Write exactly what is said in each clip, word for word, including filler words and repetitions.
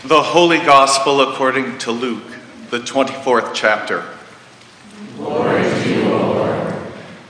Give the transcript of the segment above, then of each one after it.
The Holy Gospel according to Luke, the twenty-fourth chapter. Glory to you, O Lord.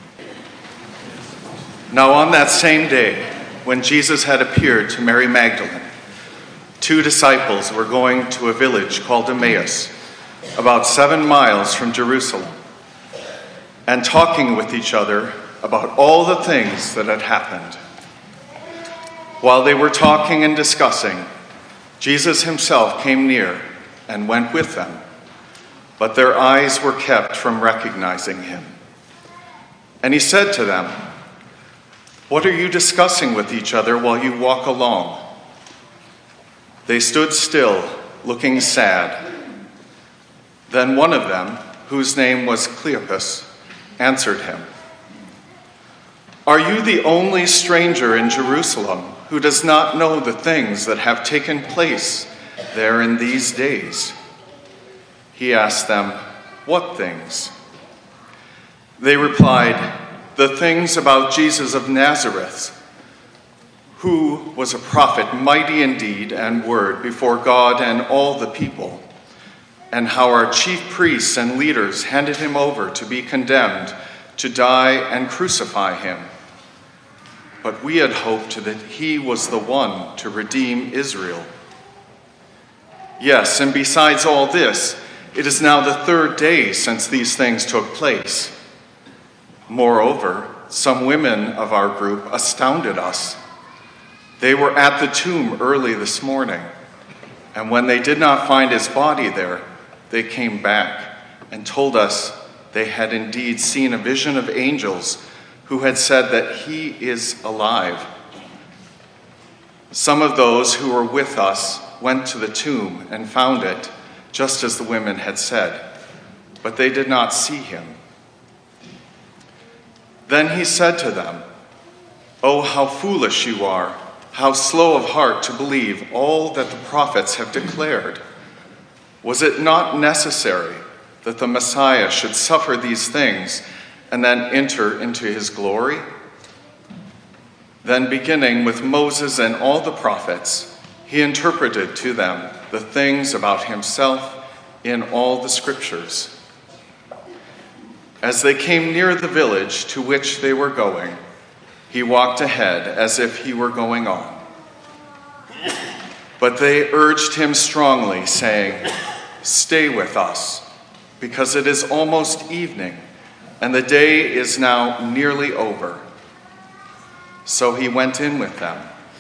Now on that same day, when Jesus had appeared to Mary Magdalene, two disciples were going to a village called Emmaus, about seven miles from Jerusalem, and talking with each other about all the things that had happened. While they were talking and discussing, Jesus himself came near and went with them, but their eyes were kept from recognizing him. And he said to them, "What are you discussing with each other while you walk along?" They stood still, looking sad. Then one of them, whose name was Cleopas, answered him, "Are you the only stranger in Jerusalem who does not know the things that have taken place there in these days?" He asked them, "What things?" They replied, "The things about Jesus of Nazareth, who was a prophet, mighty in deed and word before God and all the people, and how our chief priests and leaders handed him over to be condemned, to die and crucify him. But we had hoped that he was the one to redeem Israel. Yes, and besides all this, it is now the third day since these things took place. Moreover, some women of our group astounded us. They were at the tomb early this morning, and when they did not find his body there, they came back and told us they had indeed seen a vision of angels who had said that he is alive. Some of those who were with us went to the tomb and found it, just as the women had said, but they did not see him." Then he said to them, "Oh, how foolish you are, how slow of heart to believe all that the prophets have declared. Was it not necessary that the Messiah should suffer these things and then enter into his glory?" Then, beginning with Moses and all the prophets, he interpreted to them the things about himself in all the scriptures. As they came near the village to which they were going, he walked ahead as if he were going on. But they urged him strongly, saying, "Stay with us, because it is almost evening, and the day is now nearly over." So he went in with them.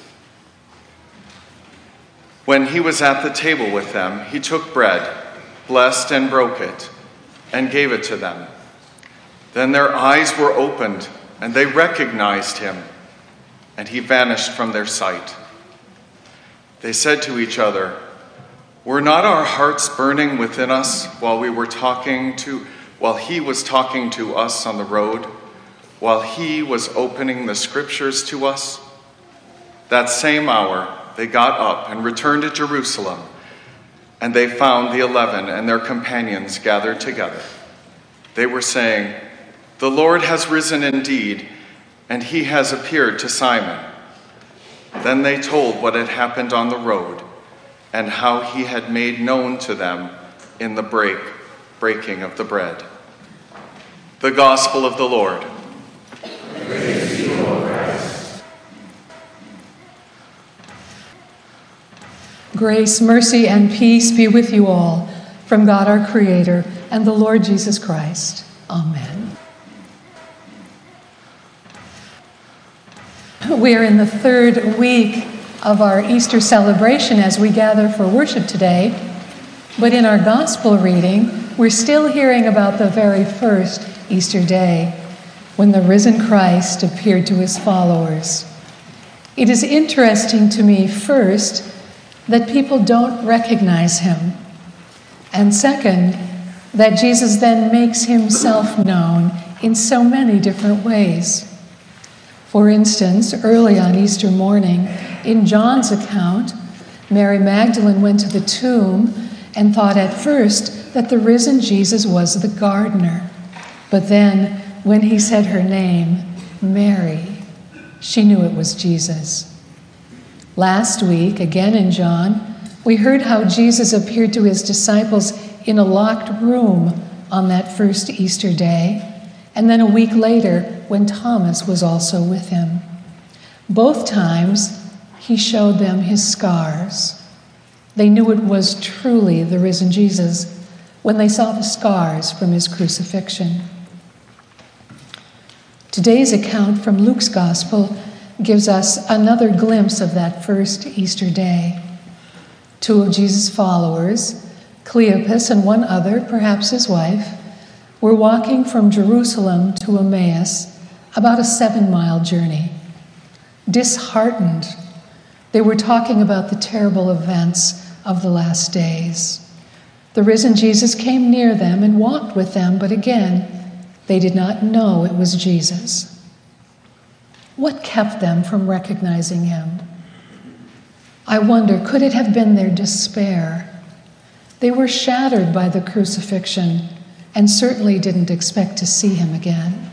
When he was at the table with them, he took bread, blessed and broke it, and gave it to them. Then their eyes were opened, and they recognized him, and he vanished from their sight. They said to each other, "Were not our hearts burning within us while we were talking to While he was talking to us on the road, while he was opening the scriptures to us?" That same hour, they got up and returned to Jerusalem, and they found the eleven and their companions gathered together. They were saying, "The Lord has risen indeed, and he has appeared to Simon." Then they told what had happened on the road and how he had made known to them in the break breaking of the bread. The Gospel of the Lord. Praise to you, O Christ. Grace, mercy, and peace be with you all from God our Creator and the Lord Jesus Christ. Amen. We are in the third week of our Easter celebration as we gather for worship today, but in our Gospel reading, we're still hearing about the very first Easter day, when the risen Christ appeared to his followers. It is interesting to me, first, that people don't recognize him, and second, that Jesus then makes himself known in so many different ways. For instance, early on Easter morning, in John's account, Mary Magdalene went to the tomb and thought at first that the risen Jesus was the gardener. But then, when he said her name, Mary, she knew it was Jesus. Last week, again in John, We heard how Jesus appeared to his disciples in a locked room on that first Easter day, and then a week later when Thomas was also with him. Both times, he showed them his scars. They knew it was truly the risen Jesus when they saw the scars from his crucifixion. Today's account from Luke's Gospel gives us another glimpse of that first Easter day. Two of Jesus' followers, Cleopas and one other, perhaps his wife, were walking from Jerusalem to Emmaus, about a seven-mile journey. Disheartened, they were talking about the terrible events of the last days. The risen Jesus came near them and walked with them, but again, they did not know it was Jesus. What kept them from recognizing him? I wonder, could it have been their despair? They were shattered by the crucifixion and certainly didn't expect to see him again.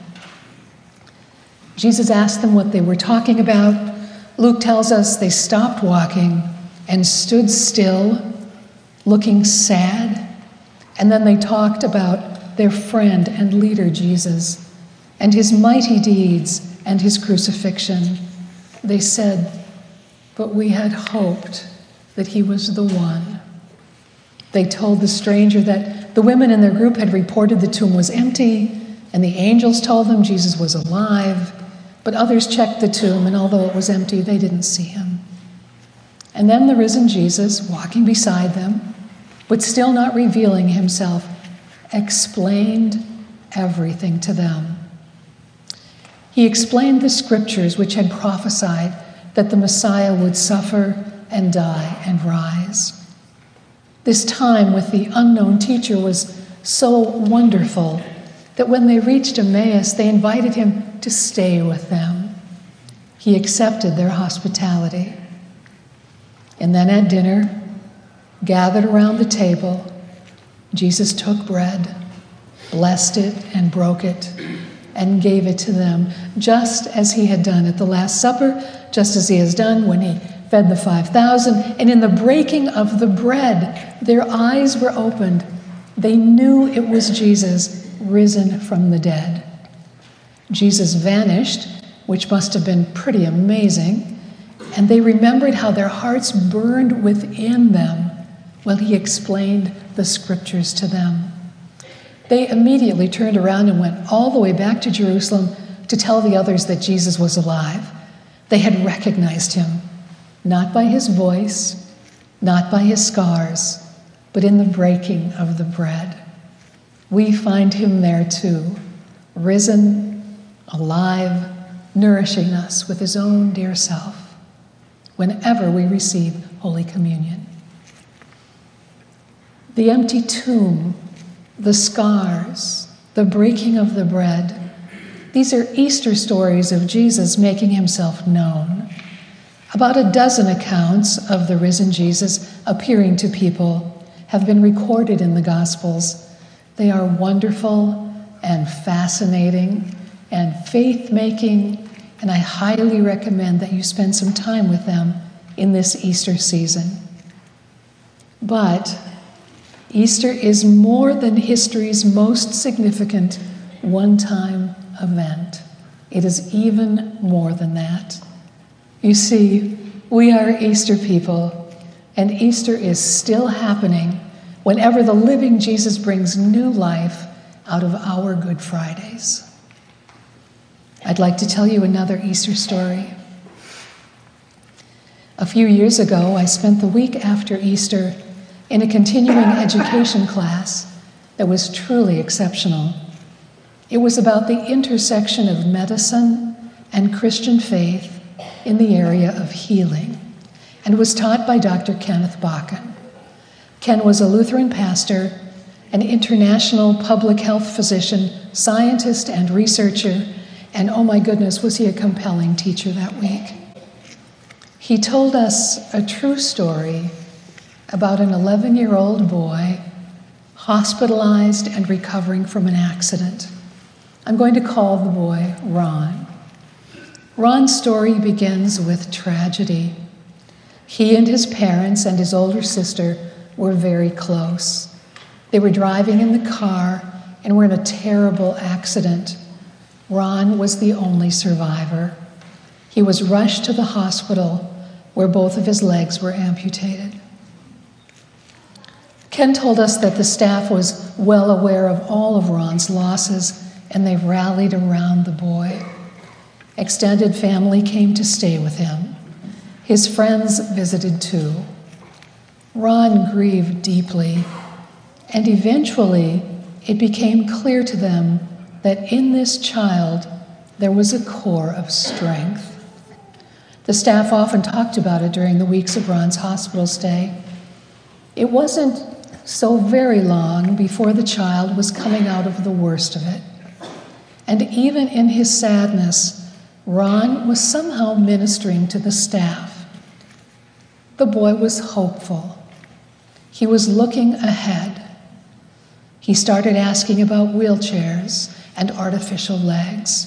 Jesus asked them what they were talking about. Luke tells us they stopped walking and stood still, looking sad, and then they talked about their friend and leader Jesus and his mighty deeds and his crucifixion. They said, "But we had hoped that he was the one." They told the stranger that the women in their group had reported the tomb was empty, and the angels told them Jesus was alive, but others checked the tomb, and although it was empty, they didn't see him. And then the risen Jesus, walking beside them, but still not revealing himself, explained everything to them. He explained the scriptures which had prophesied that the Messiah would suffer and die and rise. This time with the unknown teacher was so wonderful that when they reached Emmaus, they invited him to stay with them. He accepted their hospitality. And then at dinner, gathered around the table, Jesus took bread, blessed it, and broke it, and gave it to them, just as he had done at the Last Supper, just as he has done when he fed the five thousand. And in the breaking of the bread, their eyes were opened. They knew it was Jesus, risen from the dead. Jesus vanished, which must have been pretty amazing, and they remembered how their hearts burned within them while he explained the scriptures to them. They immediately turned around and went all the way back to Jerusalem to tell the others that Jesus was alive. They had recognized him, not by his voice, not by his scars, but in the breaking of the bread. We find him there too, risen, alive, nourishing us with his own dear self, whenever we receive Holy Communion. The empty tomb, the scars, the breaking of the bread, these are Easter stories of Jesus making himself known. About a dozen accounts of the risen Jesus appearing to people have been recorded in the Gospels. They are wonderful and fascinating and faith-making, and I highly recommend that you spend some time with them in this Easter season. But Easter is more than history's most significant one-time event. It is even more than that. You see, we are Easter people, and Easter is still happening whenever the living Jesus brings new life out of our Good Fridays. I'd like to tell you another Easter story. A few years ago, I spent the week after Easter in a continuing education class that was truly exceptional. It was about the intersection of medicine and Christian faith in the area of healing, and was taught by Doctor Kenneth Bakken. Ken was a Lutheran pastor, an international public health physician, scientist, and researcher, and oh my goodness, was he a compelling teacher that week. He told us a true story about an eleven-year-old boy hospitalized and recovering from an accident. I'm going to call the boy Ron. Ron's story begins with tragedy. He and his parents and his older sister were very close. They were driving in the car and were in a terrible accident. Ron was the only survivor. He was rushed to the hospital where both of his legs were amputated. Ken told us that the staff was well aware of all of Ron's losses, and they rallied around the boy. Extended family came to stay with him. His friends visited too. Ron grieved deeply, and eventually it became clear to them that in this child there was a core of strength. The staff often talked about it during the weeks of Ron's hospital stay. It wasn't so very long before the child was coming out of the worst of it. And even in his sadness, Ron was somehow ministering to the staff. The boy was hopeful. He was looking ahead. He started asking about wheelchairs and artificial legs.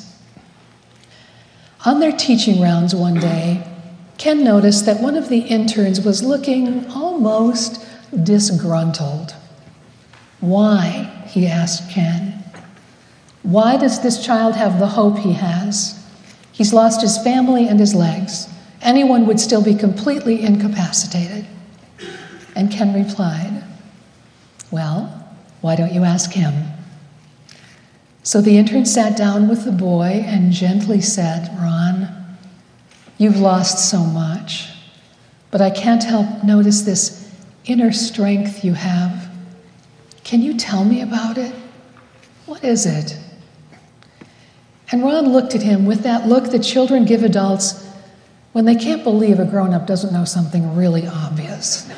On their teaching rounds one day, Ken noticed that one of the interns was looking almost disgruntled. Why? He asked Ken. Why does this child have the hope he has? He's lost his family and his legs. Anyone would still be completely incapacitated. And Ken replied, well, why don't you ask him? So the intern sat down with the boy and gently said, Ron, you've lost so much, but I can't help notice this inner strength you have. Can you tell me about it? What is it? And Ron looked at him with that look that children give adults when they can't believe a grown-up doesn't know something really obvious.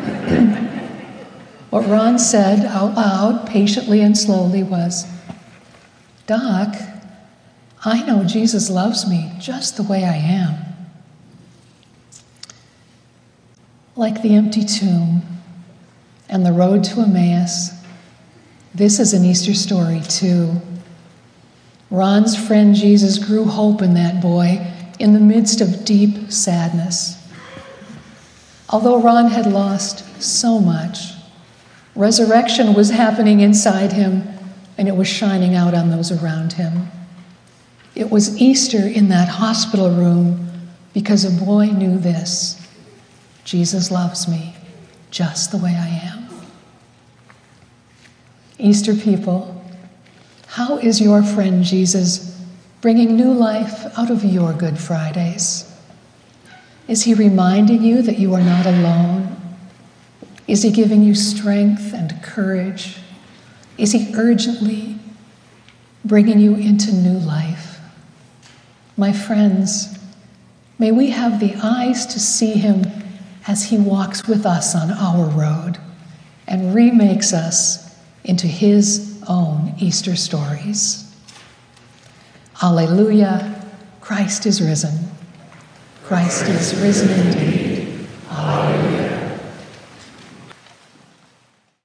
What Ron said out loud, patiently and slowly, was, Doc, I know Jesus loves me just the way I am. Like the empty tomb and the road to Emmaus, this is an Easter story too. Ron's friend Jesus grew hope in that boy in the midst of deep sadness. Although Ron had lost so much, resurrection was happening inside him, and it was shining out on those around him. It was Easter in that hospital room because a boy knew this: Jesus loves me just the way I am. Easter people, how is your friend Jesus bringing new life out of your Good Fridays? Is he reminding you that you are not alone? Is he giving you strength and courage? Is he urgently bringing you into new life? My friends, may we have the eyes to see him as he walks with us on our road and remakes us into his own Easter stories. Alleluia, Christ is risen. Christ is risen indeed. Alleluia.